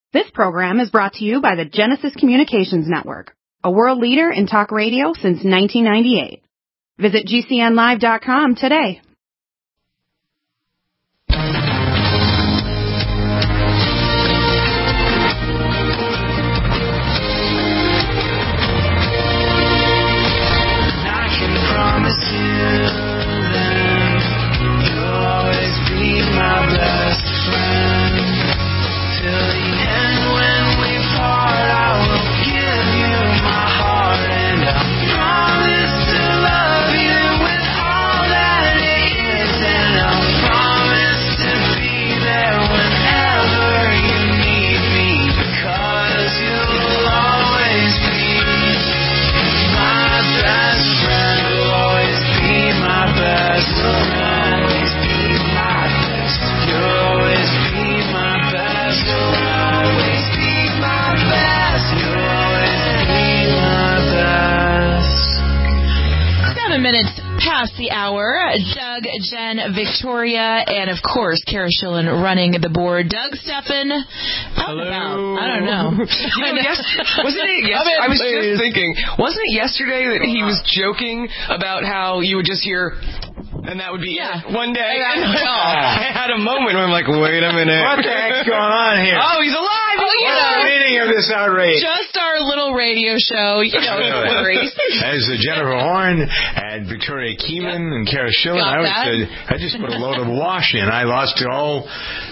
This program is brought to you by the Genesis Communications Network, a world leader in talk radio since 1998. Visit GCNlive.com today. I can promise you that you'll always be my best friend. Till the end when we part, I will give you my heart, and I promise to love you with all that it is, and I promise to be there whenever you need me, because you'll always be my best friend. You'll always be my best friend. You'll always be my best. You'll always be my best. You'll always be my best. You'll always be my best. 7 minutes past the hour. Doug, Jen, Victoria, and of course, Kara Schillen running the board. Doug Steffen. Hello. I don't know. Wasn't it yesterday? I was just thinking, wasn't it yesterday that he was joking about how you would just hear, and that would be it one day? I had a moment where I'm like, wait a minute. What the heck's going on here? Oh, he's alive! What's the meaning of this outrage? Just our little radio show. No worries. As Jennifer Horn and Victoria Keeman and Kara Schillen, I just put a load of wash in. I lost all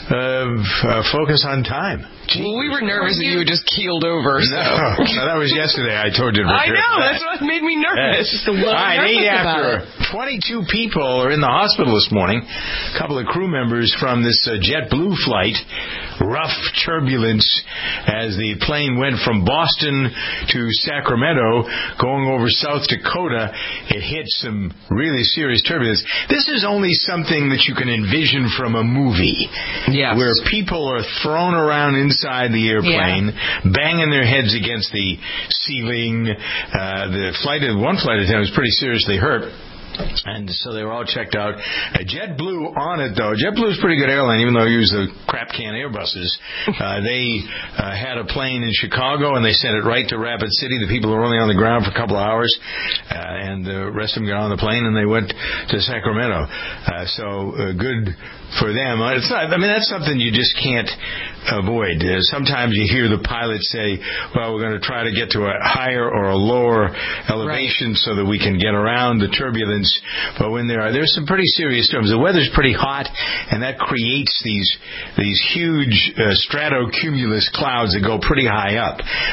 focus on time. Well, we were nervous that you had just keeled over. So. No, that was yesterday. I told you to I prepare know. for that. That's what made me nervous. All right, 8 after. 22 people are in the hospital this morning. A couple of crew members from this JetBlue flight. Rough turbulence as the plane went from Boston to Sacramento, going over South Dakota. It hit some really serious turbulence. This is only something that you can envision from a movie, where people are thrown around inside the airplane, banging their heads against the ceiling. One flight attendant was pretty seriously hurt. And so they were all checked out. JetBlue on it, though. JetBlue is a pretty good airline, even though they use the crap can Airbuses. They had a plane in Chicago, and they sent it right to Rapid City. The people were only on the ground for a couple of hours, and the rest of them got on the plane, and they went to Sacramento. So good for them. It's not. I mean, that's something you just can't avoid. Sometimes you hear the pilots say, well, we're going to try to get to a higher or a lower elevation so that we can get around the turbulence. But when there's some pretty serious storms. The weather's pretty hot, and that creates these huge stratocumulus clouds that go pretty high up,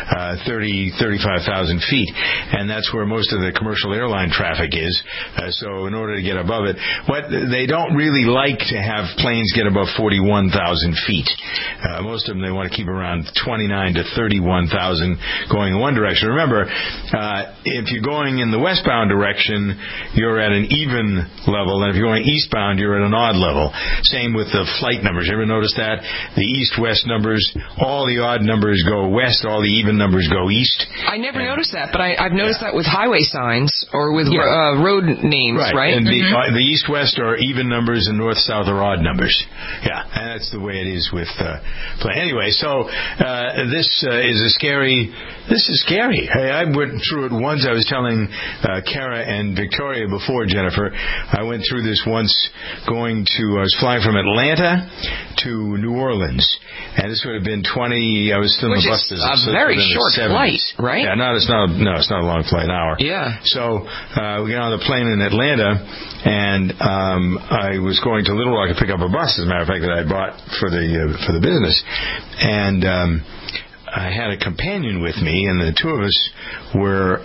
35,000 feet. And that's where most of the commercial airline traffic is. So in order to get above it, they don't really like to have planes get above 41,000 feet. Most of them, they want to keep around 29 to 31,000 going in one direction. Remember, if you're going in the westbound direction, you're at an even level, and if you're going eastbound, you're at an odd level. Same with the flight numbers. You ever notice that? The east-west numbers, all the odd numbers go west, all the even numbers go east. I never noticed that, but I've noticed that with highway signs or with road names, right? And the east-west are even numbers, and north-south are odd numbers. Yeah, and that's the way it is with plane. Anyway, so this is scary. Hey, I went through it once. I was telling Kara and Victoria before, Jennifer, I went through this once I was flying from Atlanta to New Orleans, and this would have been I was still in the bus business. Which is a very short flight, right? Yeah, it's not a long flight, an hour. Yeah. So we got on the plane in Atlanta, and I was going to Little Rock to pick up a bus, as a matter of fact, that I bought for the business, and I had a companion with me, and the two of us were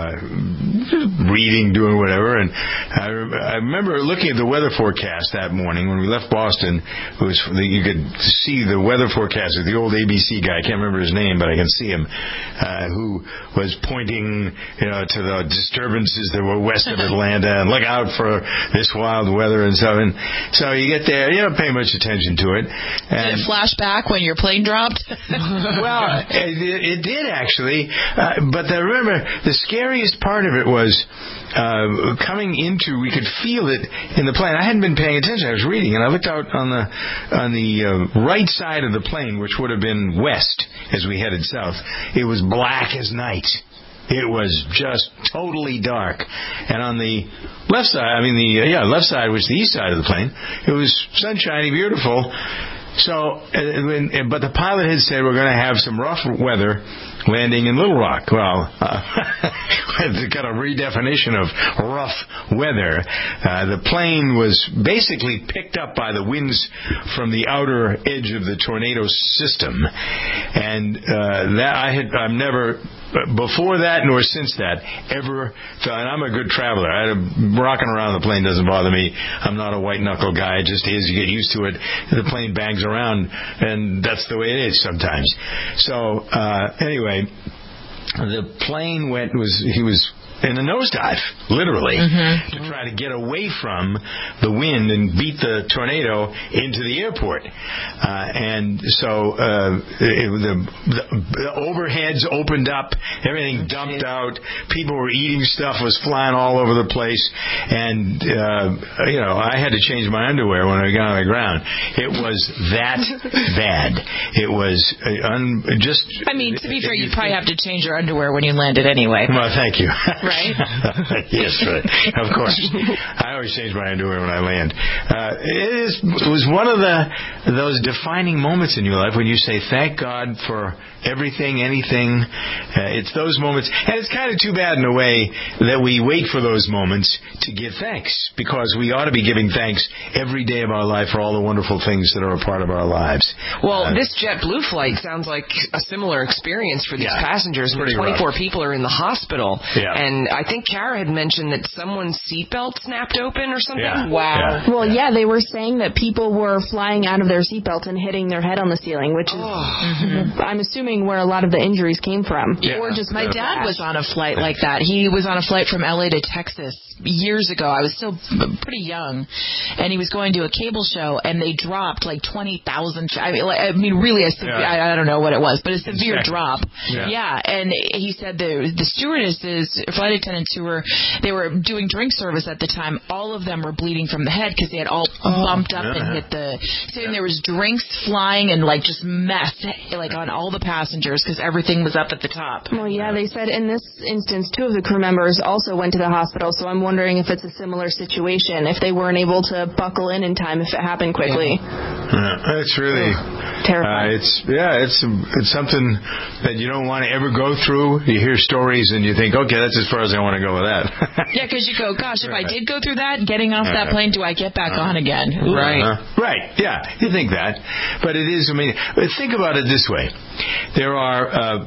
reading, doing whatever. And I remember looking at the weather forecast that morning when we left Boston. You could see the weather forecast of the old ABC guy. I can't remember his name, but I can see him, who was pointing, to the disturbances that were west of Atlanta, and look out for this wild weather and stuff. And so you get there, you don't pay much attention to it. And did it flash back when your plane dropped? Well, It did, actually. But remember, the scariest part of it was coming into, we could feel it in the plane. I hadn't been paying attention. I was reading, and I looked out on the right side of the plane, which would have been west as we headed south. It was black as night. It was just totally dark. And on the left side, left side was the east side of the plane. It was sunshiny, beautiful. So, but the pilot had said we're going to have some rough weather landing in Little Rock. Well, it's got a redefinition of rough weather. The plane was basically picked up by the winds from the outer edge of the tornado system, and I've never, before that nor since that, ever felt. And I'm a good traveler. Rocking around the plane doesn't bother me. I'm not a white knuckle guy. It just is. You get used to it. The plane bangs around, and that's the way it is sometimes. So anyway, the plane he was in a nosedive, literally, to try to get away from the wind and beat the tornado into the airport. And so the overheads opened up, everything dumped out, people were eating stuff, was flying all over the place, and I had to change my underwear when I got on the ground. It was that bad. It was just... I mean, to be fair, you probably have to change your underwear when you landed anyway. Well, thank you. Right? Yes, right. Of course. I always change my underwear when I land. It was one of those defining moments in your life when you say, thank God for everything, anything. It's those moments. And it's kind of too bad in a way that we wait for those moments to give thanks, because we ought to be giving thanks every day of our life for all the wonderful things that are a part of our lives. Well, this JetBlue flight sounds like a similar experience for these passengers. 24 people are in the hospital. Yeah. And I think Kara had mentioned that someone's seatbelt snapped open or something. Yeah. Wow. Yeah. Well, they were saying that people were flying out of their seatbelts and hitting their head on the ceiling, which is, I'm assuming, where a lot of the injuries came from. Yeah. Or just my dad was on a flight like that. He was on a flight from LA to Texas years ago. I was still pretty young, and he was going to a cable show, and they dropped like 20,000. I mean, really, I don't know what it was, but a severe drop. Yeah. And he said the stewardesses, flight attendants who were doing drink service at the time, all of them were bleeding from the head because they had all bumped up and hit the. Saying there was drinks flying and like just mess like on all the passengers because everything was up at the top. Well, they said in this instance 2 of the crew members also went to the hospital, so I'm wondering if it's a similar situation, if they weren't able to buckle in time if it happened quickly. It's really terrifying. It's something that you don't want to ever go through. You hear stories and you think, okay, that's as far as I want to go with that. Yeah, because you go, gosh, if I did go through that, getting off that plane, do I get back on again? Right. Yeah, you think that. But it is, think about it this way. There are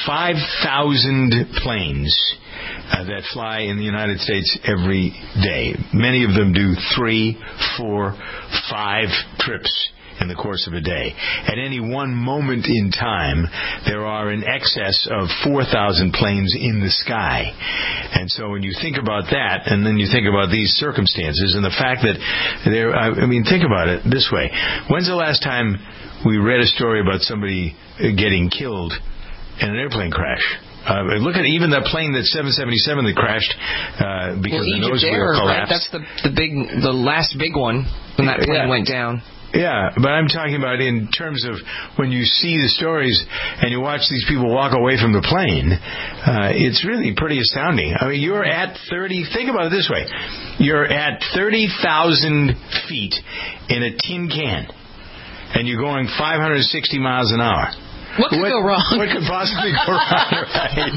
5,000 planes that fly in the United States every day. Many of them do 3, 4, 5 trips in the course of a day. At any one moment in time, there are in excess of 4,000 planes in the sky. And so when you think about that, and then you think about these circumstances, and the fact that think about it this way. When's the last time we read a story about somebody getting killed in an airplane crash? Look at even the plane, that 777 that crashed because the nose wheel collapsed. Right? That's the last big one when that plane went down. Yeah, but I'm talking about in terms of when you see the stories and you watch these people walk away from the plane, it's really pretty astounding. You're at 30, think about it this way, you're at 30,000 feet in a tin can, and you're going 560 miles an hour. What could go wrong? What could possibly go wrong? Right?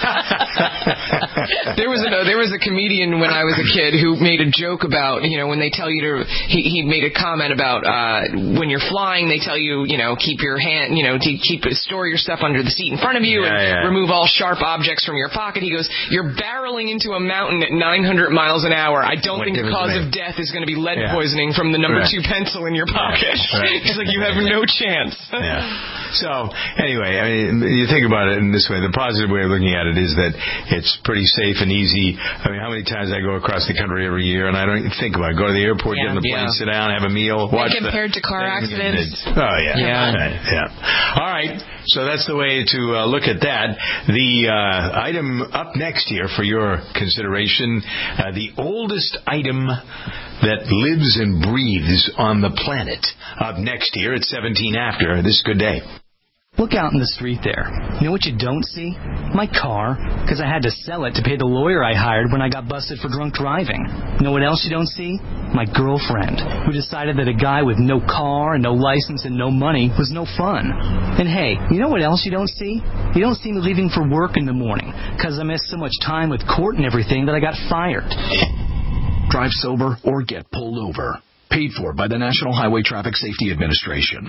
There was a comedian when I was a kid who made a joke about when they tell you to. He made a comment about when you're flying, they tell you keep your hand store your stuff under the seat in front of you and remove all sharp objects from your pocket. He goes, you're barreling into a mountain at 900 miles an hour. I don't think the cause of death is going to be lead poisoning from the number 2 pencil in your pocket. He's like, you have no chance. So anyway, you think about it in this way. The positive way of looking at it is that it's pretty safe and easy. I mean, how many times I go across the country every year, and I don't even think about it. Go to the airport, get in the plane, sit down, have a meal, watch. And compared to car accidents. Oh, yeah. Yeah. All right. So that's the way to look at that. The item up next here for your consideration, the oldest item that lives and breathes on the planet. Up next here at 17 after. This is Good Day. Look out in the street there. You know what you don't see? My car, because I had to sell it to pay the lawyer I hired when I got busted for drunk driving. You know what else you don't see? My girlfriend, who decided that a guy with no car and no license and no money was no fun. And hey, you know what else you don't see? You don't see me leaving for work in the morning, because I missed so much time with court and everything that I got fired. Drive sober or get pulled over. Paid for by the National Highway Traffic Safety Administration.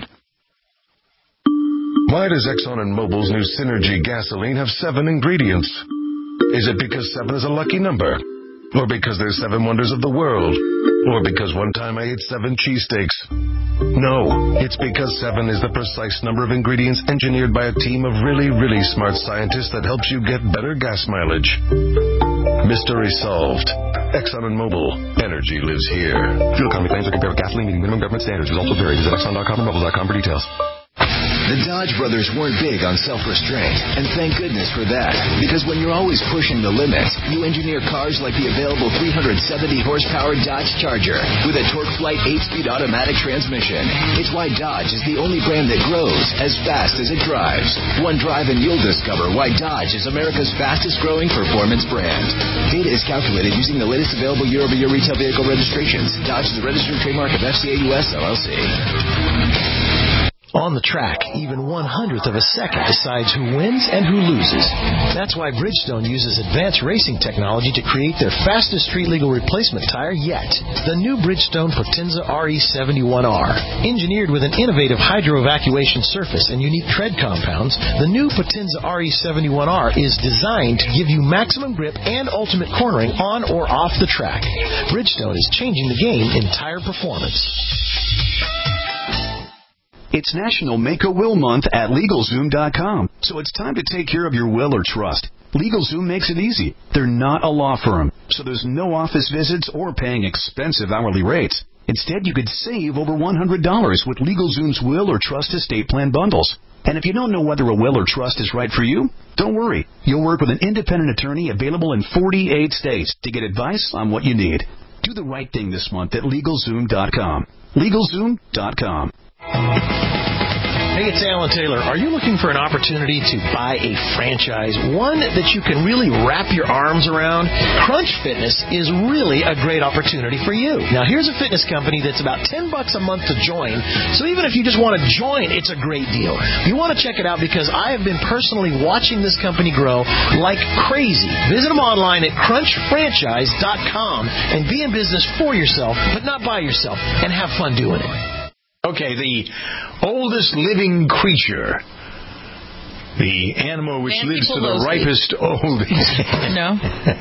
Why does Exxon and Mobil's new Synergy gasoline have 7 ingredients? Is it because 7 is a lucky number? Or because there's 7 wonders of the world? Or because one time I ate 7 cheesesteaks? No, it's because 7 is the precise number of ingredients engineered by a team of really, really smart scientists that helps you get better gas mileage. Mystery solved. Exxon and Mobil. Energy lives here. Fuel economy claims are compared with gasoline meeting minimum government standards. Results will vary. Visit Exxon.com or Mobil.com for details. The Dodge brothers weren't big on self-restraint, and thank goodness for that, because when you're always pushing the limits, you engineer cars like the available 370-horsepower Dodge Charger with a TorqueFlite 8-speed automatic transmission. It's why Dodge is the only brand that grows as fast as it drives. One drive and you'll discover why Dodge is America's fastest-growing performance brand. Data is calculated using the latest available year-over-year retail vehicle registrations. Dodge is a registered trademark of FCA US LLC. On the track, even 1/100th of a second decides who wins and who loses. That's why Bridgestone uses advanced racing technology to create their fastest street-legal replacement tire yet. The new Bridgestone Potenza RE71R. Engineered with an innovative hydro-evacuation surface and unique tread compounds, the new Potenza RE71R is designed to give you maximum grip and ultimate cornering on or off the track. Bridgestone is changing the game in tire performance. It's National Make a Will Month at LegalZoom.com, so it's time to take care of your will or trust. LegalZoom makes it easy. They're not a law firm, so there's no office visits or paying expensive hourly rates. Instead, you could save over $100 with LegalZoom's will or trust estate plan bundles. And if you don't know whether a will or trust is right for you, don't worry. You'll work with an independent attorney available in 48 states to get advice on what you need. Do the right thing this month at LegalZoom.com. LegalZoom.com. Hey, it's Alan Taylor. Are you looking for an opportunity to buy a franchise, one that you can really wrap your arms around? Crunch Fitness is really a great opportunity for you. Now, here's a fitness company that's about $10 a month to join, so even if you just want to join, it's a great deal. You want to check it out because I have been personally watching this company grow like crazy. Visit them online at crunchfranchise.com and be in business for yourself, but not by yourself, and have fun doing it. Okay, the oldest living creature. The animal which lives to the ripest old age. No.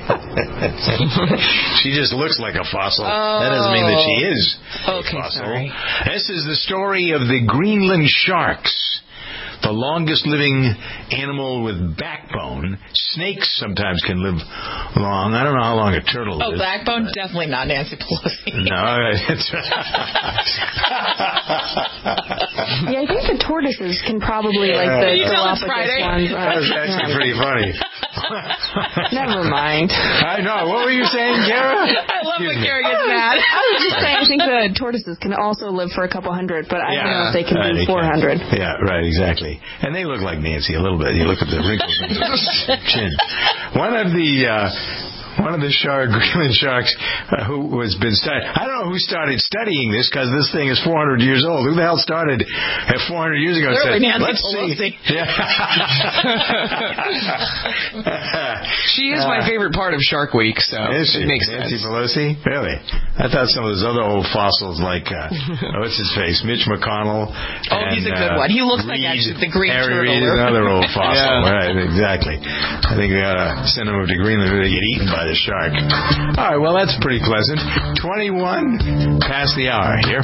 She just looks like a fossil. That doesn't mean that she is a fossil. Sorry. This is the story of the Greenland sharks. The longest living animal with backbone. Snakes sometimes can live long. I don't know how long a turtle lives. Oh, backbone? Definitely not Nancy Pelosi. No, it's Yeah, I think the tortoises can probably, like, the Galapagos ones. That was actually pretty funny. Never mind. I know. What were you saying, Kara? I love when Kara gets mad. I was just saying, I think the tortoises can also live for a couple hundred, but I don't know if they can do 400. Yeah, right, exactly. And they look like Nancy a little bit. You look at the wrinkles in the chin. One of the Greenland sharks who has been studied. I don't know who started studying this because this thing is 400 years old. Who the hell started at 400 years ago? Let's see. Yeah. She is my favorite part of Shark Week, so it makes sense. Nancy Pelosi? Really? I thought some of those other old fossils like, what's his face? Mitch McConnell. He's a good one. He looks like actually the Greek turtle. Harry Reid is another old fossil. Right, exactly. I think we ought to send him over to Greenland to get eaten by the shark. All right, well, that's pretty pleasant. 21 past the hour here.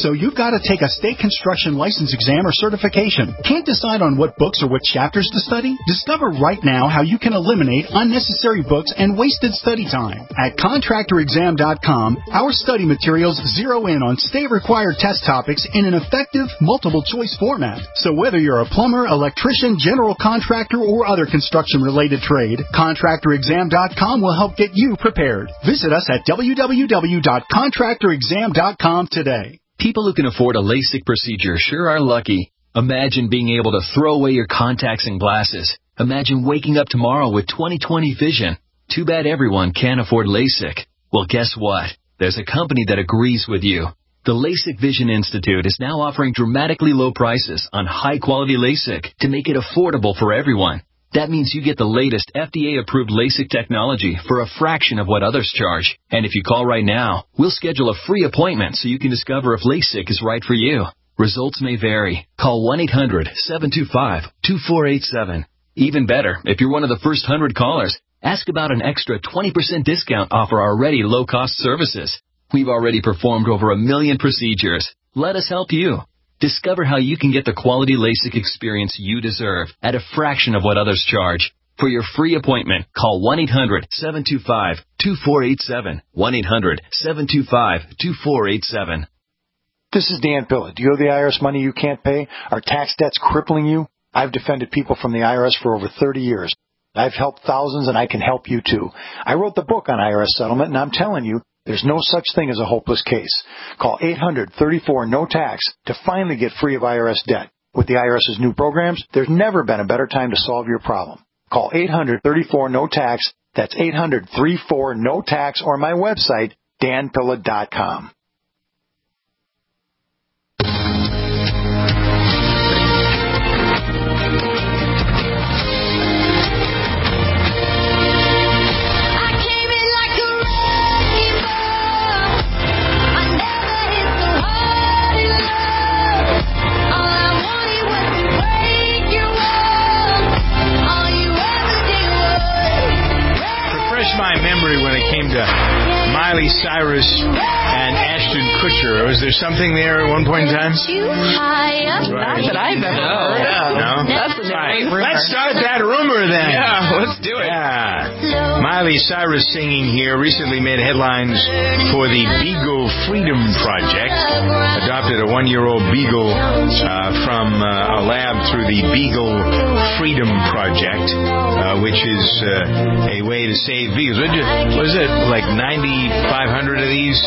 so you've got to take a state construction license exam or certification. Can't decide on what books or what chapters to study? Discover right now how you can eliminate unnecessary books and wasted study time. At contractorexam.com, our study materials zero in on state-required test topics in an effective, multiple-choice format. So whether you're a plumber, electrician, general contractor, or other construction-related trade, contractorexam.com will help get you prepared. Visit us at www.contractorexam.com today. People who can afford a LASIK procedure sure are lucky. Imagine being able to throw away your contacts and glasses. Imagine waking up tomorrow with 20/20 vision. Too bad everyone can't afford LASIK. Well, guess what? There's a company that agrees with you. The LASIK Vision Institute is now offering dramatically low prices on high-quality LASIK to make it affordable for everyone. That means you get the latest FDA-approved LASIK technology for a fraction of what others charge. And if you call right now, we'll schedule a free appointment so you can discover if LASIK is right for you. Results may vary. Call 1-800-725-2487. Even better, if you're one of the first 100 callers, ask about an extra 20% discount off our already low-cost services. We've already performed over 1 million procedures. Let us help you. Discover how you can get the quality LASIK experience you deserve at a fraction of what others charge. For your free appointment, call 1-800-725-2487. 1-800-725-2487. This is Dan Pilla. Do you owe the IRS money you can't pay? Are tax debts crippling you? I've defended people from the IRS for over 30 years. I've helped thousands, and I can help you too. I wrote the book on IRS settlement, and I'm telling you, there's no such thing as a hopeless case. Call 800-34-NO-TAX to finally get free of IRS debt. With the IRS's new programs, there's never been a better time to solve your problem. Call 800-34-NO-TAX. That's 800-34-NO-TAX, or my website, danpilla.com. My memory when it came to Miley Cyrus and Ashton Kutcher. Was there something there at one point in time? Not that I've ever heard of. No? That's a great rumor. Let's start that rumor then. Yeah, let's do it. Yeah. Miley Cyrus singing here recently made headlines for the Beagle Freedom Project. Adopted a 1-year-old beagle from a lab through the Beagle Freedom Project, which is a way to save beagles. Was it like 9,500 of these?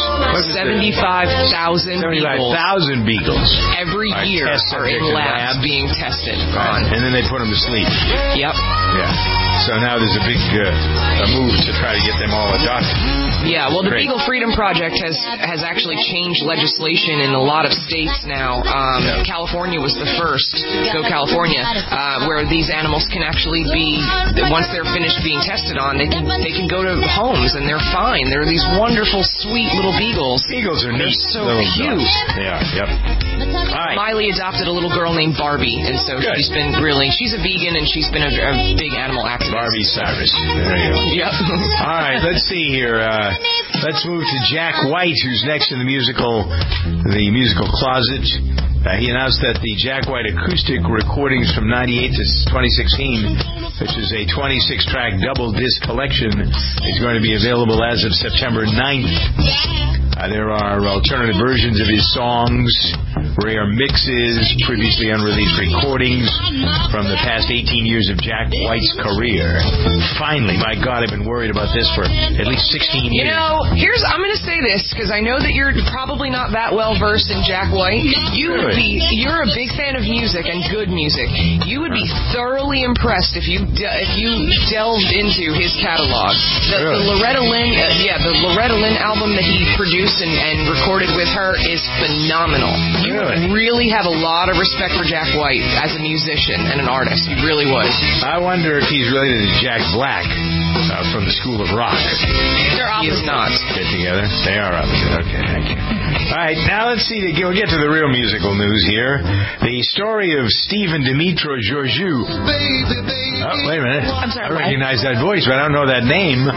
75,000 beagles. Every year are in labs being tested on. And then they put them to sleep. Yep. Yeah. So now there's a big move to try to get them all adopted. Yeah, well, the Beagle Freedom Project has actually changed legislation in a lot of states now. California was the first, go California, where these animals can actually be, once they're finished being tested on, they can go to homes and they're fine. They're these wonderful, sweet little beagles. Beagles are neat. They're so cute. They are, yep. Right. Miley adopted a little girl named Barbie, and so she's a vegan, and she's been a big animal activist. Barbie Cyrus. There you go. Yep. All right, let's see here. Let's move to Jack White, who's next in the musical closet. He announced that the Jack White acoustic recordings from 98 to 2016, which is a 26-track double disc collection, is going to be available as of September 9th. There are alternative versions of his songs, rare mixes, previously unreleased recordings from the past 18 years of Jack White's career. Finally, my God, I've been worried about this for at least 16 years. You know, I'm going to say this, because I know that you're probably not that well versed in Jack White. You're a big fan of music and good music. You would be thoroughly impressed if you delved into his catalog. The Loretta Lynn album that he produced and recorded with her is phenomenal. You would really have a lot of respect for Jack White as a musician and an artist. You really would. I wonder if he's related to Jack Black from the School of Rock. They're opposite. He is not. Get together? They are opposite. Okay, thank you. All right, now let's see. We'll get to the real musical news here. The story of Stephen Dimitro Georgiou. Oh, wait a minute. I'm sorry. I recognize that voice, but I don't know that name. Oh,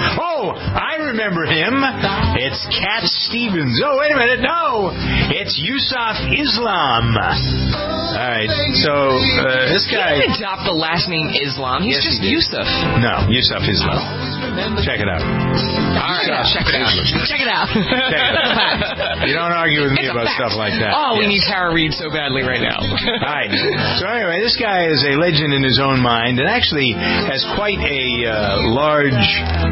Oh, I remember him. It's Cat Stevens. Oh, wait a minute. No, it's Yusuf Islam. All right, so this guy... He didn't adopt the last name Islam. He's just Yusuf. No, Yusuf Islam. Check it out. All right, check it out. Check it out. You don't argue with me about stuff like that. Oh, we need Tara Reid so badly right now. All right. So anyway, this guy is a legend in his own mind and actually has quite a large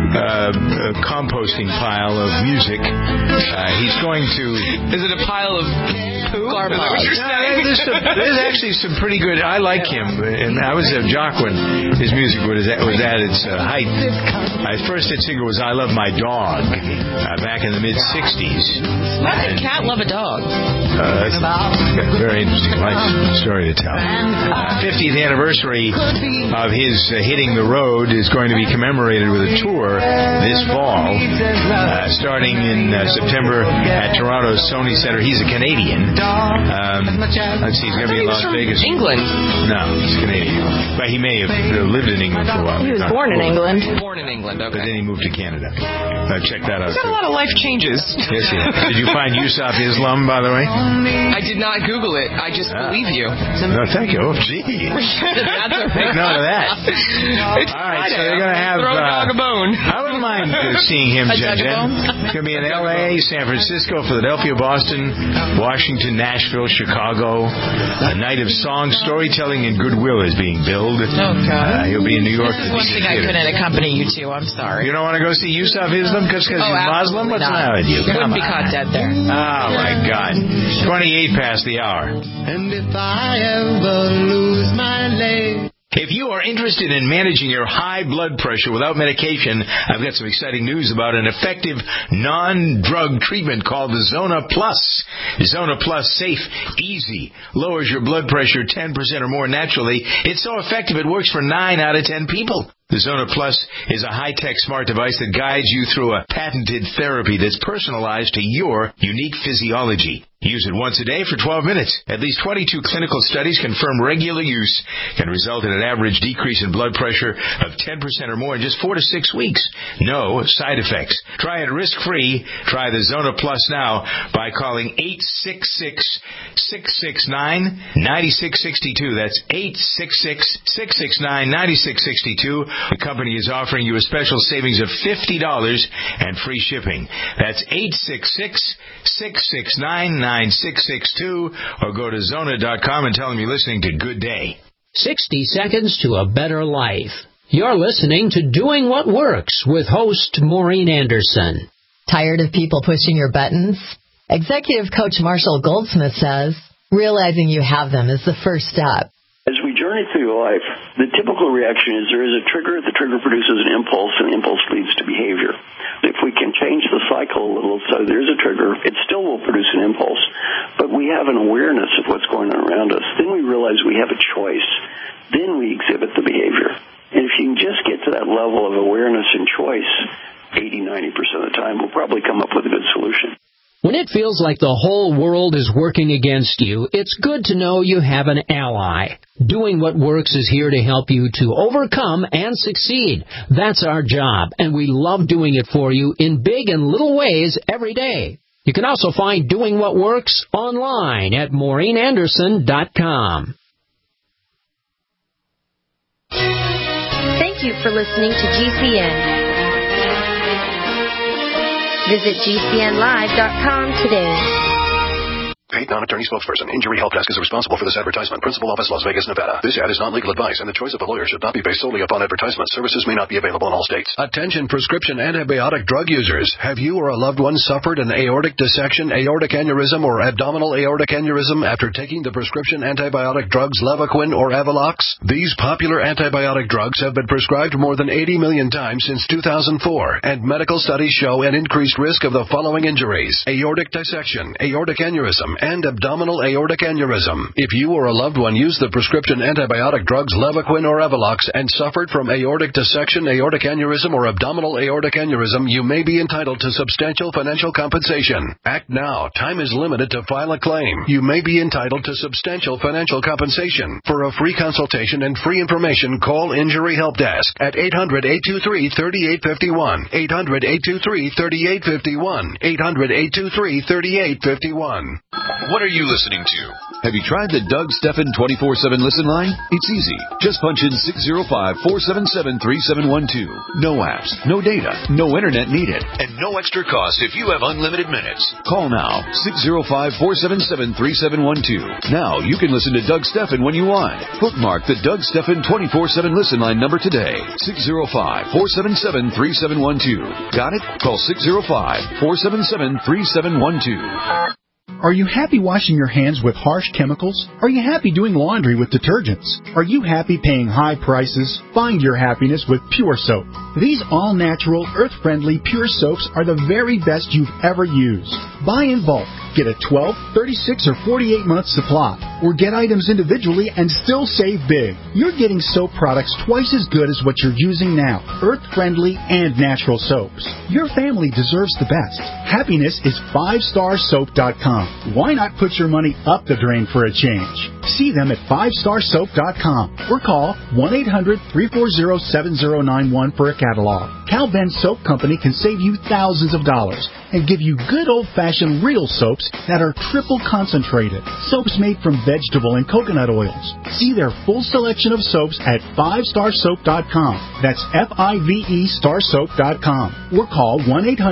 composting pile of music. He's going to... Is it a pile of poo? Garbage. There's actually some pretty good... I like him. And I was a jock when his music was at its height. My first hit single was I Love My Dog back in the mid-'60s. Why did Cat love a dog? That's a very interesting life story to tell. 50th anniversary of his hitting the road is going to be commemorated with a tour this fall, starting in September at Toronto's Sony Center. He's a Canadian. Let's see, he's going to be in Las Vegas. England. No, he's Canadian. But he may have lived in England for a while. He was born in England. Born in England, okay. But then he moved to Canada. Check that out. He's got a lot of life changes. Yes, he has. Did you find Yusuf Islam, by the way? I did not Google it. I just believe you. No, thank you. Oh, gee. Take note of that. All right, so they're going to have... Throw a dog a bone. I wouldn't mind seeing him, Jen. It's going to be in L.A., San Francisco, Philadelphia, Boston, Washington, Nashville, Chicago. A night of song, storytelling, and goodwill is being billed. Oh, God. He'll be in New York. This is one thing I couldn't accompany you to. I'm sorry. You don't want to go see Yusuf Islam because he's Muslim? What's the matter with you? Wouldn't be caught dead there. Oh, my God. 28 past the hour. And if I ever lose my leg... If you are interested in managing your high blood pressure without medication, I've got some exciting news about an effective non-drug treatment called the Zona Plus. Zona Plus, safe, easy, lowers your blood pressure 10% or more naturally. It's so effective it works for 9 out of 10 people. The Zona Plus is a high-tech smart device that guides you through a patented therapy that's personalized to your unique physiology. Use it once a day for 12 minutes. At least 22 clinical studies confirm regular use can result in an average decrease in blood pressure of 10% or more in just 4 to 6 weeks. No side effects. Try it risk-free. Try the Zona Plus now by calling 866-669-9662. That's 866-669-9662. The company is offering you a special savings of $50 and free shipping. That's 866-669-9662, or go to Zona.com and tell them you're listening to Good Day. 60 seconds to a better life. You're listening to Doing What Works with host Maureen Anderson. Tired of people pushing your buttons? Executive coach Marshall Goldsmith says, realizing you have them is the first step. As we journey through life, the typical reaction is there is a trigger, the trigger produces an impulse, and the impulse leads to behavior. If we can change the cycle a little, so there's a trigger, it still will produce an impulse, but we have an awareness of what's going on around us. Then we realize we have a choice. Then we exhibit the behavior. And if you can just get to that level of awareness and choice, 80-90% of the time, we'll probably come up with a good solution. When it feels like the whole world is working against you, it's good to know you have an ally. Doing What Works is here to help you to overcome and succeed. That's our job, and we love doing it for you in big and little ways every day. You can also find Doing What Works online at MaureenAnderson.com. Thank you for listening to GCN. Visit GCNlive.com today. Paid non-attorney spokesperson. Injury Help Desk is responsible for this advertisement. Principal office, Las Vegas, Nevada. This ad is not legal advice, and the choice of a lawyer should not be based solely upon advertisement. Services may not be available in all states. Attention prescription antibiotic drug users. Have you or a loved one suffered an aortic dissection, aortic aneurysm, or abdominal aortic aneurysm after taking the prescription antibiotic drugs Levaquin or Avelox? These popular antibiotic drugs have been prescribed more than 80 million times since 2004, and medical studies show an increased risk of the following injuries: aortic dissection, aortic aneurysm, and abdominal aortic aneurysm. If you or a loved one used the prescription antibiotic drugs Levaquin or Avelox and suffered from aortic dissection, aortic aneurysm, or abdominal aortic aneurysm, you may be entitled to substantial financial compensation. Act now. Time is limited to file a claim. You may be entitled to substantial financial compensation. For a free consultation and free information, call Injury Help Desk at 800-823-3851. 800-823-3851. 800-823-3851. What are you listening to? Have you tried the Doug Stephan 24/7 listen line? It's easy. Just punch in 605-477-3712. No apps, no data, no internet needed, and no extra cost if you have unlimited minutes. Call now, 605-477-3712. Now you can listen to Doug Stephan when you want. Bookmark the Doug Stephan 24/7 listen line number today. 605-477-3712. Got it? Call 605-477-3712. Are you happy washing your hands with harsh chemicals? Are you happy doing laundry with detergents? Are you happy paying high prices? Find your happiness with Pure Soap. These all-natural, earth-friendly Pure Soaps are the very best you've ever used. Buy in bulk. Get a 12, 36, or 48-month supply. Or get items individually and still save big. You're getting soap products twice as good as what you're using now. Earth-friendly and natural soaps. Your family deserves the best. Happiness is 5starsoap.com. Why not put your money up the drain for a change? See them at 5starsoap.com or call 1-800-340-7091 for a catalog. Cal Ben Soap Company can save you thousands of dollars and give you good old-fashioned real soaps that are triple concentrated. Soaps made from vegetable and coconut oils. See their full selection of soaps at 5starsoap.com. That's F-I-V-E starsoap.com. Or call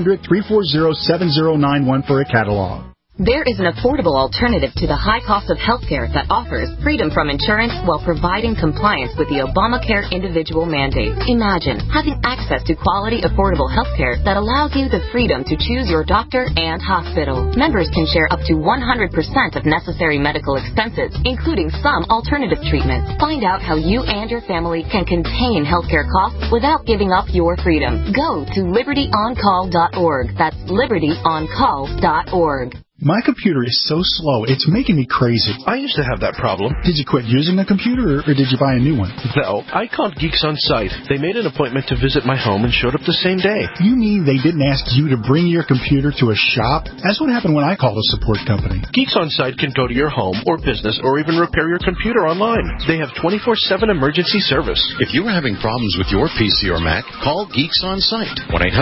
1-800-340-7091 for a catalog. There is an affordable alternative to the high cost of healthcare that offers freedom from insurance while providing compliance with the Obamacare individual mandate. Imagine having access to quality, affordable healthcare that allows you the freedom to choose your doctor and hospital. Members can share up to 100% of necessary medical expenses, including some alternative treatments. Find out how you and your family can contain healthcare costs without giving up your freedom. Go to libertyoncall.org. That's libertyoncall.org. My computer is so slow, it's making me crazy. I used to have that problem. Did you quit using the computer, or did you buy a new one? No, I called Geeks On Site. They made an appointment to visit my home and showed up the same day. You mean they didn't ask you to bring your computer to a shop? That's what happened when I called a support company. Geeks On Site can go to your home or business or even repair your computer online. They have 24/7 emergency service. If you are having problems with your PC or Mac, call Geeks On Site.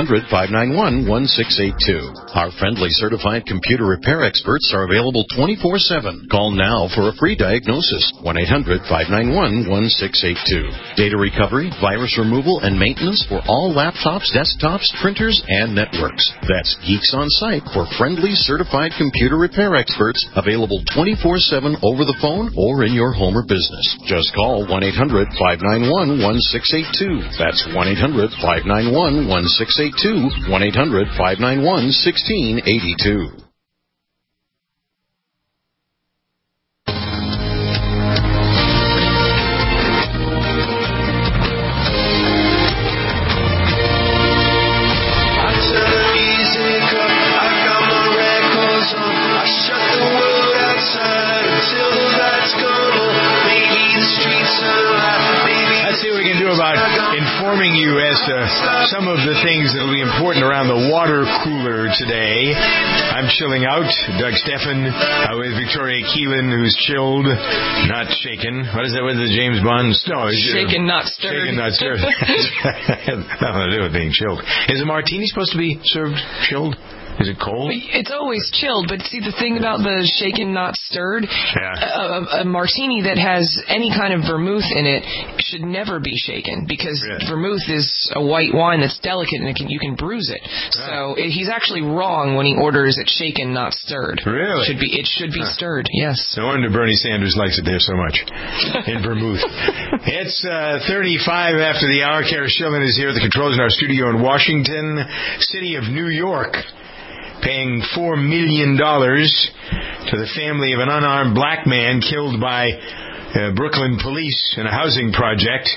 1-800-591-1682. Our friendly certified computer repair experts are available 24/7. Call now for a free diagnosis. 1-800-591-1682. Data recovery, virus removal, and maintenance for all laptops, desktops, printers, and networks. That's Geeks On Site for friendly certified computer repair experts, available 24/7 over the phone or in your home or business. Just call 1-800-591-1682. That's 1-800-591-1682. 1-800-591-1682. Informing you as to some of the things that will be important around the water cooler today. I'm chilling out. Doug Stephan with Victoria Keelan, who's chilled, not shaken. What is that with the James Bond? No, shaken, not stirred. Shaken, not stirred. Nothing to do with being chilled. Is a martini supposed to be served chilled? Is it cold? It's always chilled, but see, the thing about the shaken, not stirred, a martini that has any kind of vermouth in it should never be shaken, because vermouth is a white wine that's delicate and you can bruise it. So he's actually wrong when he orders it shaken, not stirred. Really? It should be stirred, yes. No wonder Bernie Sanders likes it there so much, in vermouth. It's 35 after the hour. Kara Schillen is here at the controls in our studio in Washington, city of New York, paying $4 million to the family of an unarmed black man killed by Brooklyn police in a housing project,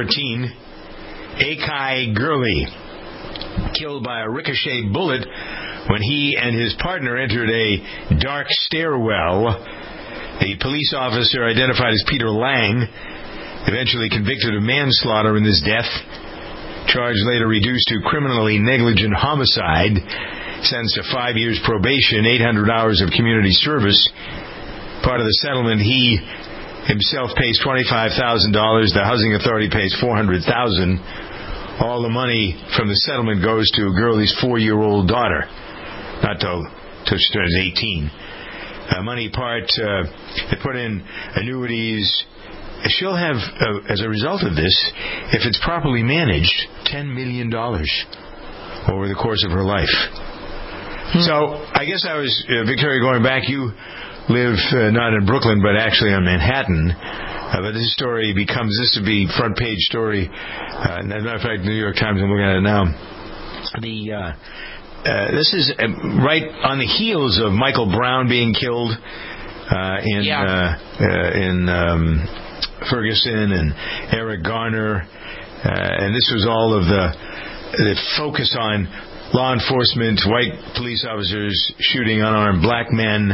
2014. Akai Gurley, killed by a ricochet bullet when he and his partner entered a dark stairwell. The police officer, identified as Peter Lang, eventually convicted of manslaughter in this death. Charge later reduced to criminally negligent homicide. Sentenced to 5 years probation, 800 hours of community service. Part of the settlement, he himself pays $25,000. The housing authority pays $400,000. All the money from the settlement goes to Gurley's 4-year-old daughter. Not till she turns 18. Money part, they put in annuities. She'll have, as a result of this, if it's properly managed, $10 million over the course of her life. So, I guess I was, Victoria, going back, you live not in Brooklyn, but actually on Manhattan. But this story becomes, this would be front page story. As a matter of fact, the New York Times, I'm looking at it now. This is right on the heels of Michael Brown being killed in Ferguson, and Eric Garner, and this was all of the focus on law enforcement, white police officers shooting unarmed black men.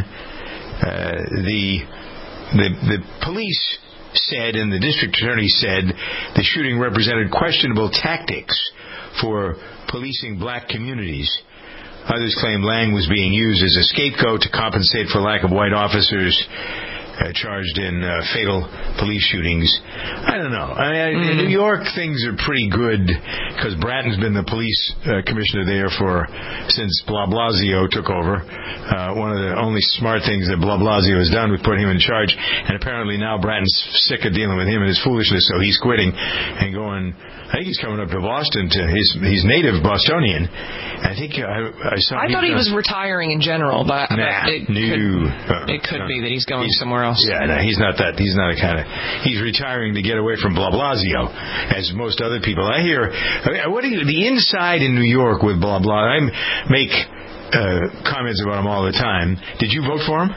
The police said, and the district attorney said, the shooting represented questionable tactics for policing black communities. Others claim Lang was being used as a scapegoat to compensate for lack of white officers charged in fatal police shootings. I don't know. In New York, things are pretty good because Bratton's been the police commissioner there since Blasio took over. One of the only smart things that Blasio has done was put him in charge, and apparently now Bratton's sick of dealing with him and his foolishness, so he's quitting and going. I think he's coming up to Boston. He's native Bostonian. I think I saw. I thought he was retiring in general, but it could be that he's going somewhere else. Yeah, no, he's not that. He's not a kind of. He's retiring to get away from Blasio, as most other people. I hear. The inside in New York with blah blah. I make comments about him all the time. Did you vote for him?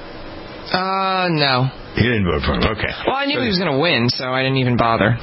No. You didn't vote for him. Okay. Well, I knew he was going to win, so I didn't even bother.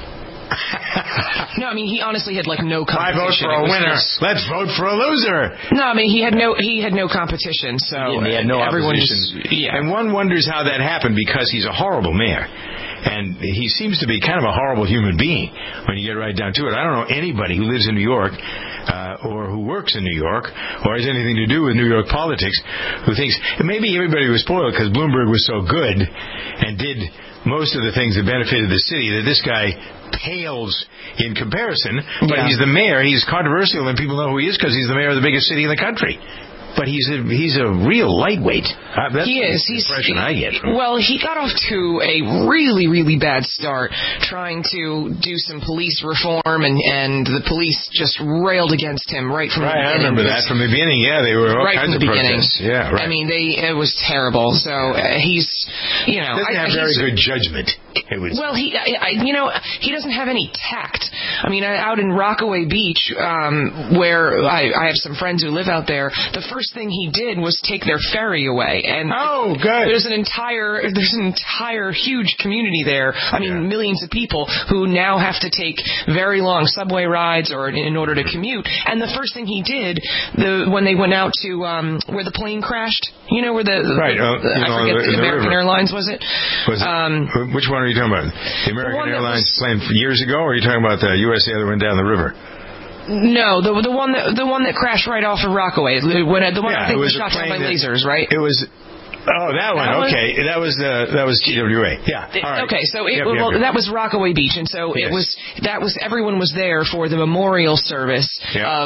No, I mean, he honestly had no competition. I vote for a winner. Let's vote for a loser. No, I mean, he had no competition, so he had no opposition. And one wonders how that happened, because he's a horrible mayor. And he seems to be kind of a horrible human being when you get right down to it. I don't know anybody who lives in New York or who works in New York or has anything to do with New York politics who thinks maybe everybody was spoiled because Bloomberg was so good and did most of the things that benefited the city that this guy pales in comparison. But he's the mayor. He's controversial, and people know who he is because he's the mayor of the biggest city in the country. But he's a real lightweight. That's the impression I get from him. Well, he got off to a really, really bad start trying to do some police reform, and the police just railed against him right from the beginning. I remember that from the beginning. Yeah, they were all kinds of protests. Yeah, right. I mean, it was terrible. So he's, doesn't have very good judgment. Well, he doesn't have any tact. I mean, out in Rockaway Beach, where I have some friends who live out there, the first thing he did was take their ferry away, and good. There's an entire huge community there. I mean, millions of people who now have to take very long subway rides in order to commute. And the first thing he did, when they went out to where the plane crashed, where the American Airlines was it? Which one are you talking about? The American Airlines plane years ago, or are you talking about the USA that went down the river? No, the one that crashed right off of Rockaway. The one I think was shot down by lasers, right? It was. Oh, that one. Okay, that was TWA. Yeah. All right. Okay, so that was Rockaway Beach, and so everyone was there for the memorial service of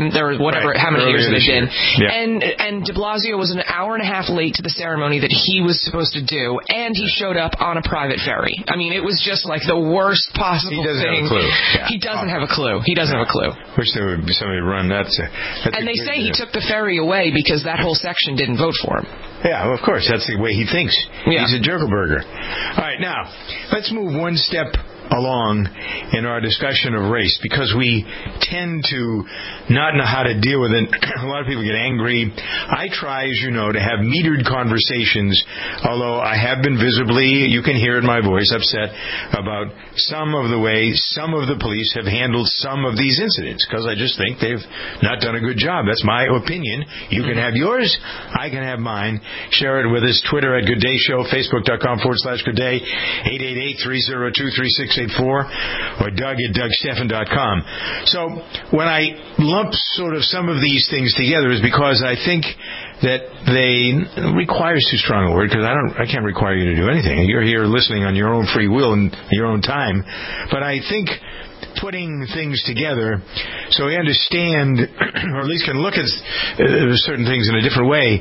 how many years it had been. Yeah. And De Blasio was an hour and a half late to the ceremony that he was supposed to do, and he showed up on a private ferry. I mean, it was just like the worst possible thing. He doesn't have a clue. He doesn't have a clue. Wish there would be somebody run that. And they say he took the ferry away because that whole section didn't vote for him. Yeah, of course. That's the way he thinks. Yeah. He's a Jerkelberger. All right, now, let's move one step along in our discussion of race because we tend to not know how to deal with it. A lot of people get angry. I try, as you know, to have metered conversations, although I have been visibly, you can hear in my voice, upset about some of the way some of the police have handled some of these incidents because I just think they've not done a good job. That's my opinion. You can have yours. I can have mine. Share it with us. Twitter at Good Day Show, Facebook.com/Good Day, 888-302-3684, or Doug at DougSteffen.com. So when I lump sort of some of these things together is because I think that they requires too strong a word because I can't require you to do anything. You're here listening on your own free will and your own time. But I think putting things together so we understand, or at least can look at certain things in a different way.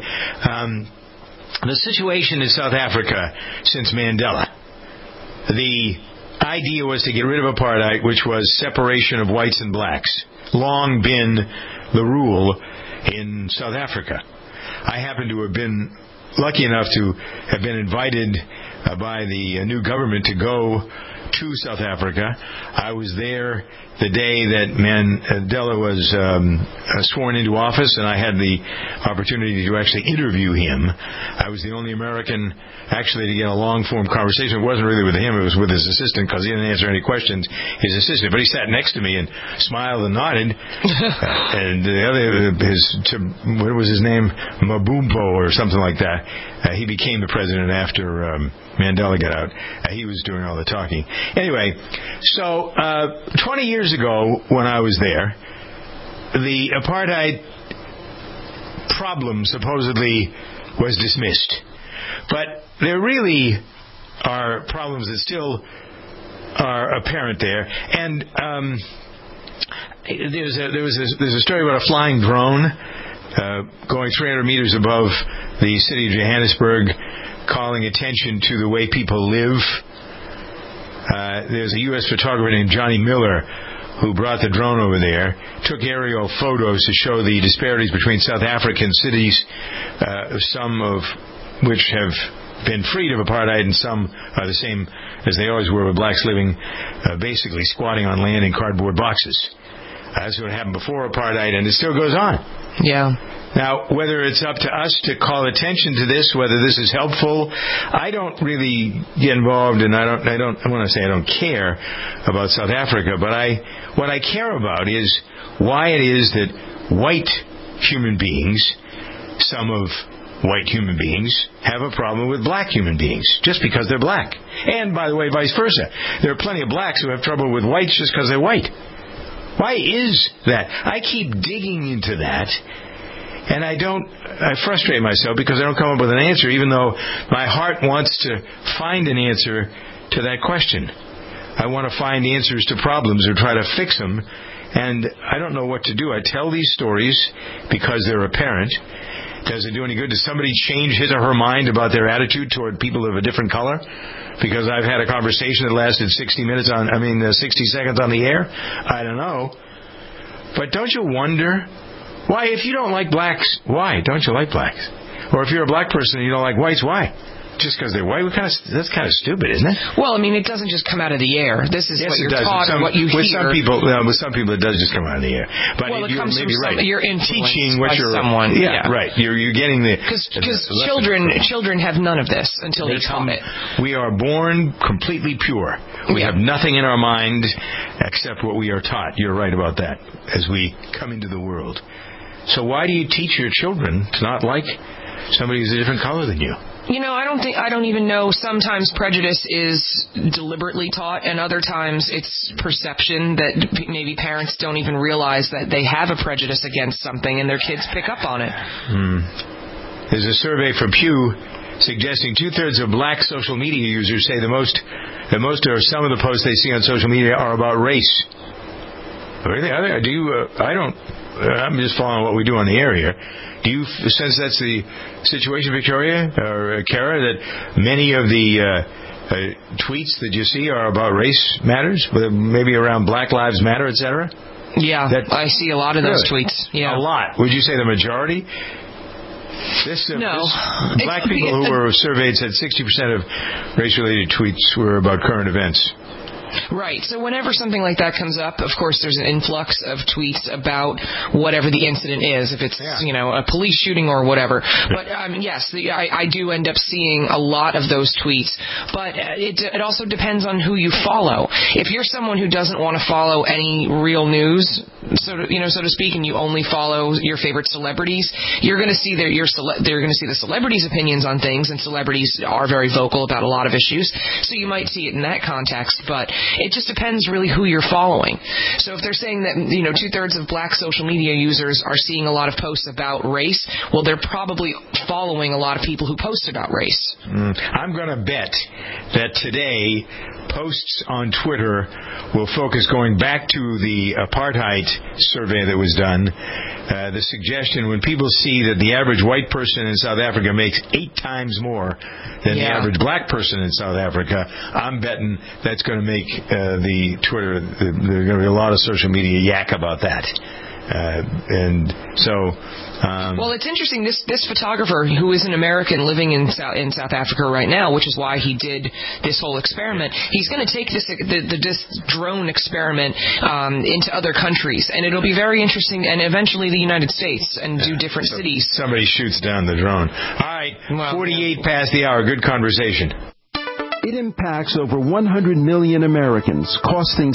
The situation in South Africa since Mandela. The idea was to get rid of apartheid, which was separation of whites and blacks. Long been the rule in South Africa. I happen to have been lucky enough to have been invited by the new government to go to South Africa. I was there the day that Mandela was sworn into office, and I had the opportunity to actually interview him. I was the only American actually to get a long-form conversation. It wasn't really with him, it was with his assistant because he didn't answer any questions, his assistant. But he sat next to me and smiled and nodded. And the other, what was his name? Mabumbo or something like that. He became the president after Mandela got out. He was doing all the talking. Anyway, so 20 years ago when I was there, the apartheid problem supposedly was dismissed. But there really are problems that still are apparent there. And there's a story about a flying drone going 300 meters above the city of Johannesburg, calling attention to the way people live. There's a U.S. photographer named Johnny Miller who brought the drone over there, took aerial photos to show the disparities between South African cities, some of which have been freed of apartheid and some are the same as they always were, with blacks living basically squatting on land in cardboard boxes. That's what happened before apartheid, and it still goes on. Yeah. Now, whether it's up to us to call attention to this, whether this is helpful, I don't really get involved, and I want to say I don't care about South Africa, but what I care about is why it is that white human beings, some of white human beings, have a problem with black human beings just because they're black. And, by the way, vice versa. There are plenty of blacks who have trouble with whites just because they're white. Why is that? I keep digging into that, and I frustrate myself because I don't come up with an answer, even though my heart wants to find an answer to that question. I want to find answers to problems or try to fix them, and I don't know what to do. I tell these stories because they're apparent. Does it do any good? Does somebody change his or her mind about their attitude toward people of a different color? Because I've had a conversation that lasted 60 seconds on the air? I don't know. But don't you wonder, why, if you don't like blacks, why don't you like blacks? Or if you're a black person and you don't like whites, why? Just because they're white? That's kind of stupid, isn't it? Well, I mean, it doesn't just come out of the air. This is what you're taught and what you hear. With some people, it does just come out of the air. But well, it you're comes maybe from right. You're influenced teaching what by someone. Yeah, right. You're getting the... Because children have none of this until they taught it. We are born completely pure. We have nothing in our mind except what we are taught. You're right about that, as we come into the world. So why do you teach your children to not like somebody who's a different color than you? You know, I don't even know. Sometimes prejudice is deliberately taught, and other times it's perception that maybe parents don't even realize that they have a prejudice against something, and their kids pick up on it. There's a survey from Pew suggesting 2/3 of black social media users say the most or some of the posts they see on social media are about race. Really? I'm just following what we do on the air here. Do you sense that's the situation, Victoria or Kara, that many of the tweets that you see are about race matters, maybe around Black Lives Matter, etc.? Yeah, I see a lot of those tweets. Yeah, a lot. Would you say the majority? No. Black people who were surveyed said 60% of race-related tweets were about current events. Right. So whenever something like that comes up, of course, there's an influx of tweets about whatever the incident is, if it's, a police shooting or whatever. But, yes, I do end up seeing a lot of those tweets. But it also depends on who you follow. If you're someone who doesn't want to follow any real news, so to speak, and you only follow your favorite celebrities, you're going to see they're going to see the celebrities' opinions on things, and celebrities are very vocal about a lot of issues. So you might see it in that context, but it just depends really who you're following. So if they're saying that 2/3 of black social media users are seeing a lot of posts about race, well, they're probably following a lot of people who post about race. I'm going to bet that today posts on Twitter will focus, going back to the apartheid survey that was done, the suggestion when people see that the average white person in South Africa makes 8 times more than the average black person in South Africa, I'm betting that's going to make the Twitter, there's going to be a lot of social media yak about that. Well, it's interesting. This photographer, who is an American living in South Africa right now, which is why he did this whole experiment, he's going to take this drone experiment into other countries, and it'll be very interesting, and eventually the United States, and do different cities. Somebody shoots down the drone. All right, 48 past the hour. Good conversation. It impacts over 100 million Americans, costing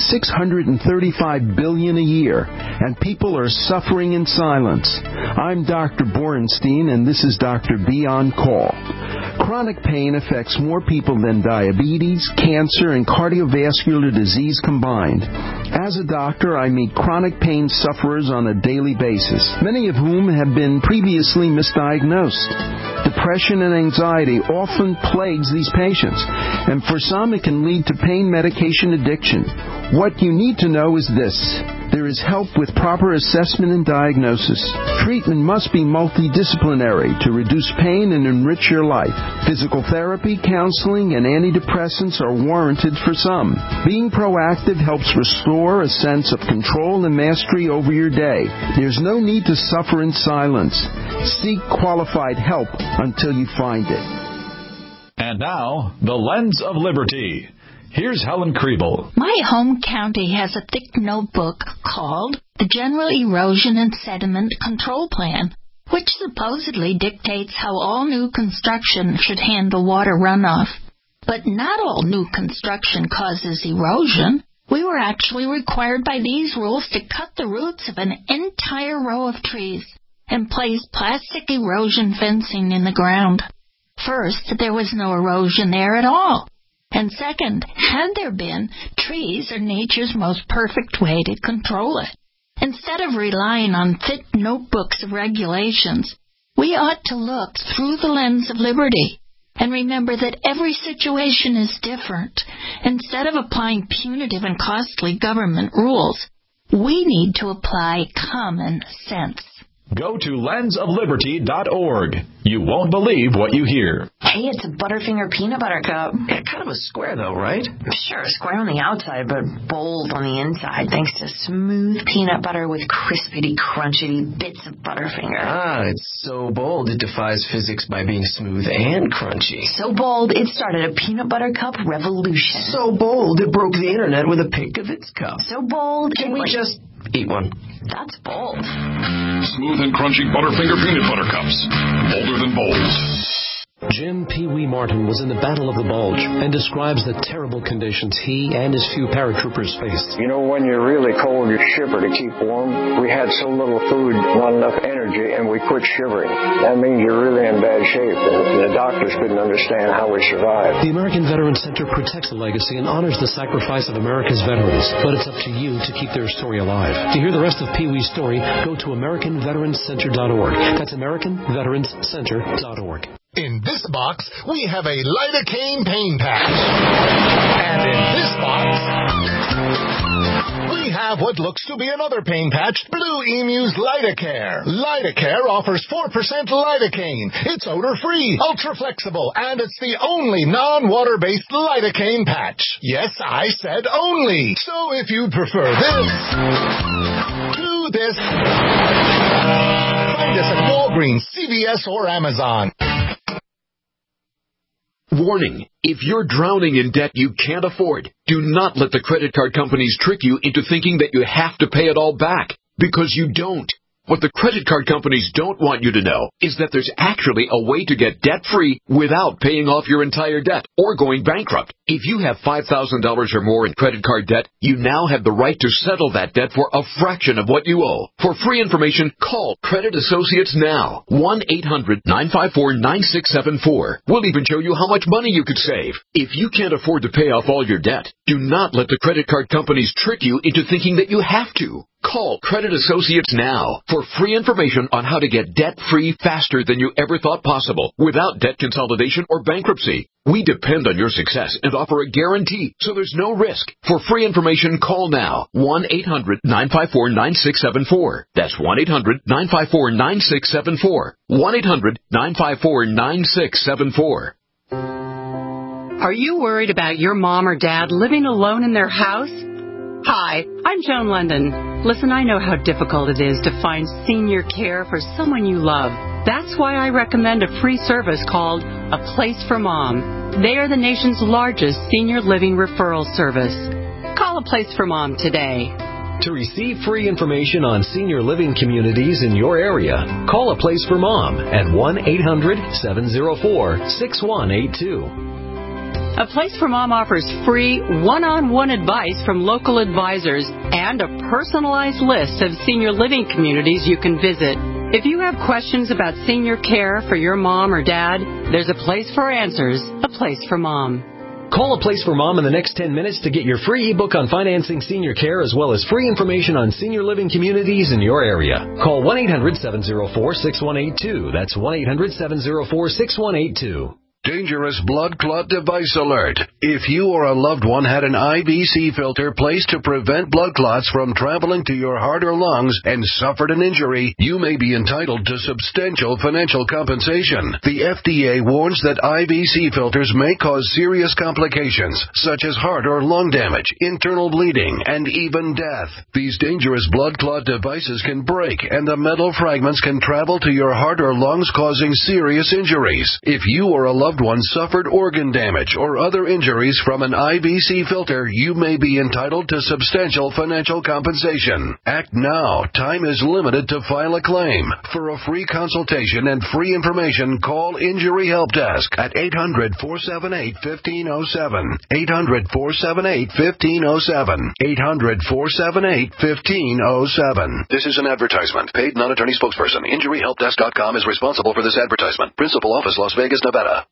$635 billion a year, and people are suffering in silence. I'm Dr. Borenstein, and this is Dr. B on Call. Chronic pain affects more people than diabetes, cancer, and cardiovascular disease combined. As a doctor, I meet chronic pain sufferers on a daily basis, many of whom have been previously misdiagnosed. Depression and anxiety often plagues these patients, and for some it can lead to pain medication addiction. What you need to know is this: there is help with proper assessment and diagnosis. Treatment must be multidisciplinary to reduce pain and enrich your life. Physical therapy, counseling, and antidepressants are warranted for some. Being proactive helps restore a sense of control and mastery over your day. There's no need to suffer in silence. Seek qualified help until you find it. And now, the Lens of Liberty. Here's Helen Kriebel. My home county has a thick notebook called the General Erosion and Sediment Control Plan, which supposedly dictates how all new construction should handle water runoff. But not all new construction causes erosion. We were actually required by these rules to cut the roots of an entire row of trees and place plastic erosion fencing in the ground. First, there was no erosion there at all. And second, had there been, trees are nature's most perfect way to control it. Instead of relying on thick notebooks of regulations, we ought to look through the lens of liberty and remember that every situation is different. Instead of applying punitive and costly government rules, we need to apply common sense. Go to lensofliberty.org. You won't believe what you hear. Hey, it's a Butterfinger peanut butter cup. Yeah, kind of a square, though, right? Sure, square on the outside, but bold on the inside, thanks to smooth peanut butter with crispity, crunchy bits of Butterfinger. Ah, it's so bold it defies physics by being smooth and crunchy. So bold, it started a peanut butter cup revolution. So bold, it broke the internet with a pic of its cup. So bold, Can we just eat one? That's bold. Smooth and crunchy Butterfinger peanut butter cups. Bolder than bold. Jim Pee Wee Martin was in the Battle of the Bulge and describes the terrible conditions he and his few paratroopers faced. You know, when you're really cold, you shiver to keep warm. We had so little food, not enough energy, and we quit shivering. That means you're really in bad shape, and the doctors couldn't understand how we survived. The American Veterans Center protects the legacy and honors the sacrifice of America's veterans, but it's up to you to keep their story alive. To hear the rest of Pee Wee's story, go to AmericanVeteransCenter.org. That's AmericanVeteransCenter.org. In this box, we have a lidocaine pain patch. And in this box, we have what looks to be another pain patch, Blue Emu's Lidocare. Lidocare offers 4% lidocaine. It's odor-free, ultra-flexible, and it's the only non-water-based lidocaine patch. Yes, I said only. So if you prefer this to this, find us at Walgreens, CVS, or Amazon. Warning. If you're drowning in debt you can't afford, do not let the credit card companies trick you into thinking that you have to pay it all back, because you don't. What the credit card companies don't want you to know is that there's actually a way to get debt-free without paying off your entire debt or going bankrupt. If you have $5,000 or more in credit card debt, you now have the right to settle that debt for a fraction of what you owe. For free information, call Credit Associates now. 1-800-954-9674. We'll even show you how much money you could save. If you can't afford to pay off all your debt, do not let the credit card companies trick you into thinking that you have to. Call Credit Associates now for free information on how to get debt-free faster than you ever thought possible without debt consolidation or bankruptcy. We depend on your success and offer a guarantee, so there's no risk. For free information, call now. 1-800-954-9674. That's 1-800-954-9674. 1-800-954-9674. Are you worried about your mom or dad living alone in their house? Hi, I'm Joan London. Listen, I know how difficult it is to find senior care for someone you love. That's why I recommend a free service called A Place for Mom. They are the nation's largest senior living referral service. Call A Place for Mom today. To receive free information on senior living communities in your area, call A Place for Mom at 1-800-704-6182. A Place for Mom offers free one-on-one advice from local advisors and a personalized list of senior living communities you can visit. If you have questions about senior care for your mom or dad, there's a place for answers, A Place for Mom. Call A Place for Mom in the next 10 minutes to get your free ebook on financing senior care as well as free information on senior living communities in your area. Call 1-800-704-6182. That's 1-800-704-6182. Dangerous blood clot device alert. If you or a loved one had an IVC filter placed to prevent blood clots from traveling to your heart or lungs and suffered an injury, you may be entitled to substantial financial compensation. The FDA warns that IVC filters may cause serious complications, such as heart or lung damage, internal bleeding, and even death. These dangerous blood clot devices can break, and the metal fragments can travel to your heart or lungs, causing serious injuries. If you or a loved one suffered organ damage or other injuries from an IVC filter, you may be entitled to substantial financial compensation. Act now. Time is limited to file a claim. For a free consultation and free information, call Injury Help Desk at 800-478-1507. 800-478-1507. 800-478-1507. This is an advertisement. Paid non-attorney spokesperson. InjuryHelpDesk.com is responsible for this advertisement. Principal office, Las Vegas, Nevada.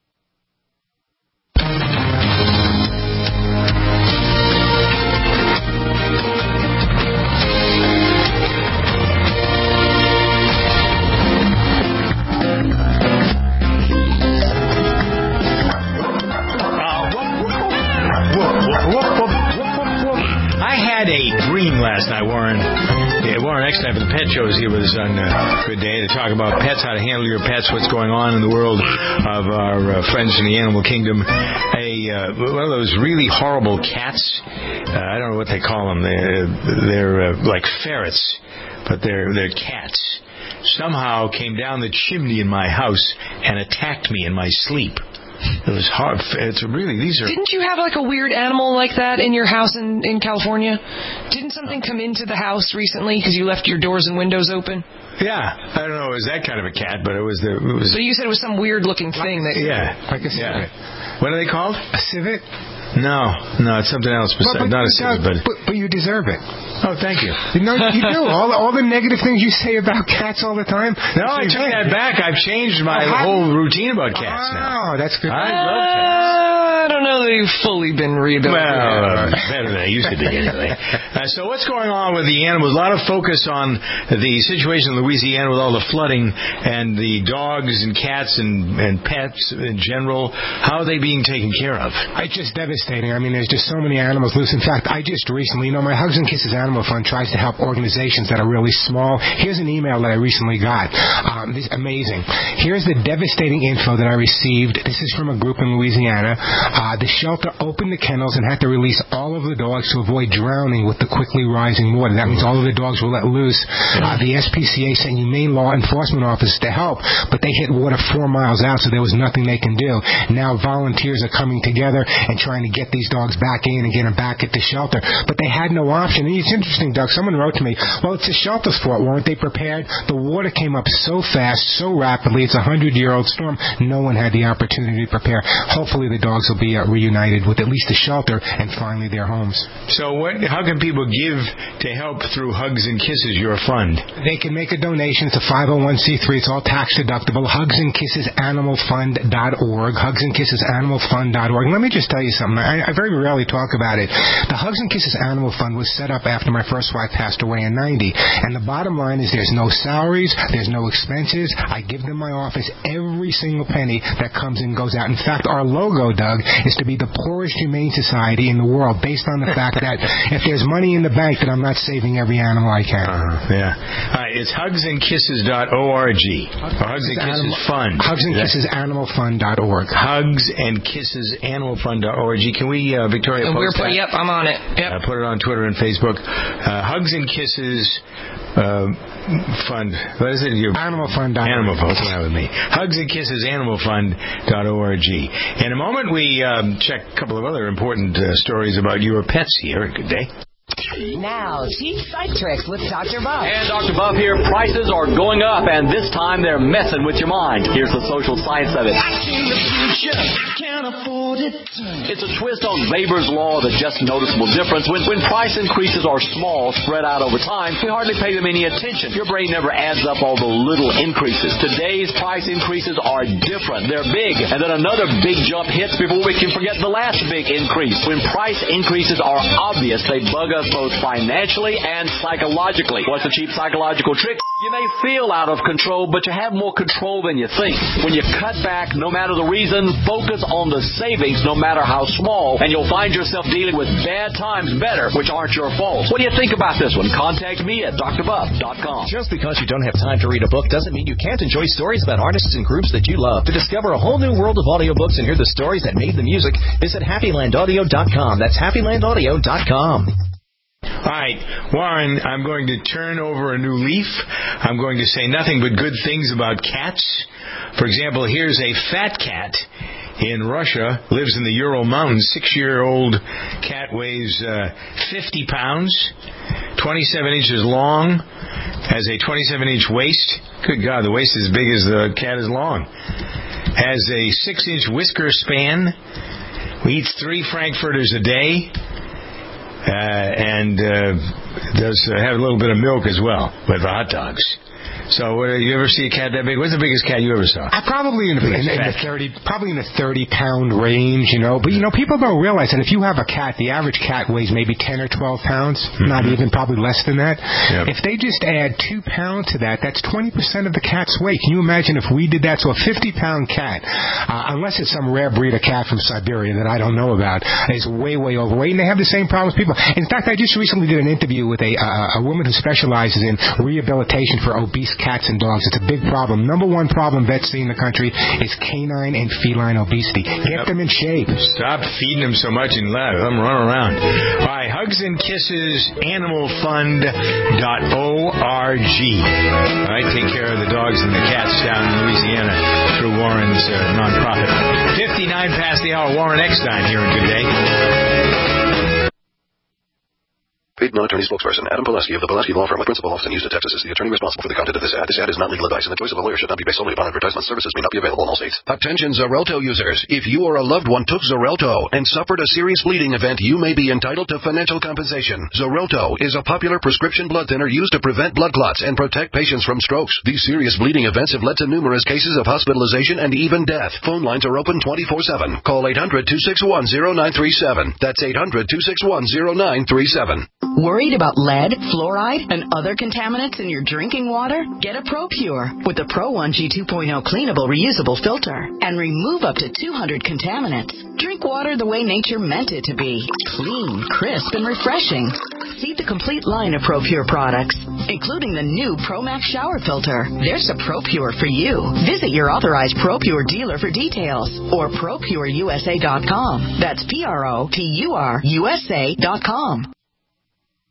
I had a dream last night, Warren. Warren Eckstein from the Pet Shows here with us on Good Day to talk about pets, how to handle your pets, what's going on in the world of our friends in the animal kingdom. One of those really horrible cats, I don't know what they call them. They're like ferrets, but they're cats. Somehow came down the chimney in my house and attacked me in my sleep. It was hard. It's really, these are... Didn't you have like a weird animal like that in your house in California? Didn't something come into the house recently because you left your doors and windows open? Yeah. I don't know. It was that kind of a cat, but it was... So you said it was some weird looking thing that... Yeah. Like a civet. What are they called? A civet? No, it's something else besides. Not a civet, but you deserve it. Oh, thank you. You know, you do. All the negative things you say about cats all the time. No, I took that back. I've changed my whole routine about cats now. Oh, that's good. I love cats. I don't know that you've fully been rehabilitated. Well, better than I used to be anyway. So what's going on with the animals? A lot of focus on the situation in Louisiana with all the flooding and the dogs and cats and pets in general. How are they being taken care of? It's just devastating. I mean, there's just so many animals loose. In fact, I just recently, my Hugs and Kisses Animal Fund tries to help organizations that are really small. Here's an email that I recently got. This is amazing. Here's the devastating info that I received. This is from a group in Louisiana. The shelter opened the kennels and had to release all of the dogs to avoid drowning with the quickly rising water. That means all of the dogs were let loose. The SPCA sent humane law enforcement officers to help, but they hit water 4 miles out, so there was nothing they can do. Now volunteers are coming together and trying to get these dogs back in and get them back at the shelter. But they had no option. And it's interesting, Doug, someone wrote to me, well, it's the shelter's fault. Weren't they prepared? The water came up so fast, so rapidly. It's a 100-year-old storm. No one had the opportunity to prepare. Hopefully the dogs will be reunited with at least the shelter and finally their homes. So how can people give to help through Hugs and Kisses, your fund? They can make a donation. It's a 501c3. It's all tax deductible. HugsandKissesAnimalFund.org. HugsandKissesAnimalFund.org. Let me just tell you something. I very rarely talk about it. The Hugs and Kisses Animal Fund was set up after my first wife passed away in 90. And the bottom line is there's no salaries, there's no expenses. I give them my office every single penny that comes and goes out. In fact, our logo, Doug, is to be the poorest humane society in the world based on the fact that if there's money in the bank, then I'm not saving every animal I can. Yeah. All right, it's hugsandkisses.org. Or Hugs and Kisses Fund. HugsandKissesAnimalFund.org. HugsandKissesAnimalFund.org. Can we, Victoria, post that? Yep, I'm on it. Yep. Put it on Twitter and Facebook. Hugs and Kisses Fund. What is it? Animalfund.org. Animal Fund. What's the matter with me? HugsandKissesAnimalFund.org. In a moment, we check a couple of other important stories about your pets here. Good day. Now, cheap site tricks with Dr. Buff. And Dr. Buff here. Prices are going up, and this time they're messing with your mind. Here's the social science of it. I see the future, can't afford it. It's a twist on Weber's law of the just noticeable difference. When price increases are small, spread out over time, we hardly pay them any attention. Your brain never adds up all the little increases. Today's price increases are different. They're big, and then another big jump hits before we can forget the last big increase. When price increases are obvious, they bug us both financially and psychologically. What's the cheap psychological trick? You may feel out of control, but you have more control than you think. When you cut back, no matter the reason, focus on the savings, no matter how small, and you'll find yourself dealing with bad times better, which aren't your fault. What do you think about this one? Contact me at drbuff.com. Just because you don't have time to read a book doesn't mean you can't enjoy stories about artists and groups that you love. To discover a whole new world of audiobooks and hear the stories that made the music, visit HappyLandAudio.com. That's HappyLandAudio.com. All right, Warren, I'm going to turn over a new leaf. I'm going to say nothing but good things about cats. For example, here's a fat cat in Russia, lives in the Ural Mountains. 6-year-old cat weighs 50 pounds, 27 inches long, has a 27-inch waist. Good God, the waist is as big as the cat is long. Has a 6-inch whisker span. Eats 3 Frankfurters a day. And does have a little bit of milk as well with the hot dogs. So, you ever see a cat that big? What's the biggest cat you ever saw? Probably in the 30-pound range, you know. But, you know, people don't realize that if you have a cat, the average cat weighs maybe 10 or 12 pounds, not even, probably less than that. Yep. If they just add 2 pounds to that, that's 20% of the cat's weight. Can you imagine if we did that? So a 50-pound cat, unless it's some rare breed of cat from Siberia that I don't know about, is way, way overweight, and they have the same problems people. In fact, I just recently did an interview with a woman who specializes in rehabilitation for obese cats and dogs. It's a big problem. Number one problem vets see in the country is canine and feline obesity. Get them in shape. Stop feeding them so much and let them run around. All right, HugsandKissesAnimalFund.org. All right, take care of the dogs and the cats down in Louisiana through Warren's nonprofit. 59 past the hour. Warren Eckstein here in Good Day. Paid non-attorney spokesperson Adam Pileski of the Pileski Law Firm with principal office in Houston, Texas is the attorney responsible for the content of this ad. This ad is not legal advice, and the choice of a lawyer should not be based solely upon advertisement. Services may not be available in all states. Attention Xarelto users. If you or a loved one took Xarelto and suffered a serious bleeding event, you may be entitled to financial compensation. Xarelto is a popular prescription blood thinner used to prevent blood clots and protect patients from strokes. These serious bleeding events have led to numerous cases of hospitalization and even death. Phone lines are open 24/7. Call 800-261-0937. That's 800-261-0937. Worried about lead, fluoride, and other contaminants in your drinking water? Get a ProPure with the Pro 1G 2.0 cleanable reusable filter and remove up to 200 contaminants. Drink water the way nature meant it to be. Clean, crisp, and refreshing. See the complete line of ProPure products, including the new ProMax shower filter. There's a ProPure for you. Visit your authorized ProPure dealer for details or ProPureUSA.com. That's ProPureUSA.com.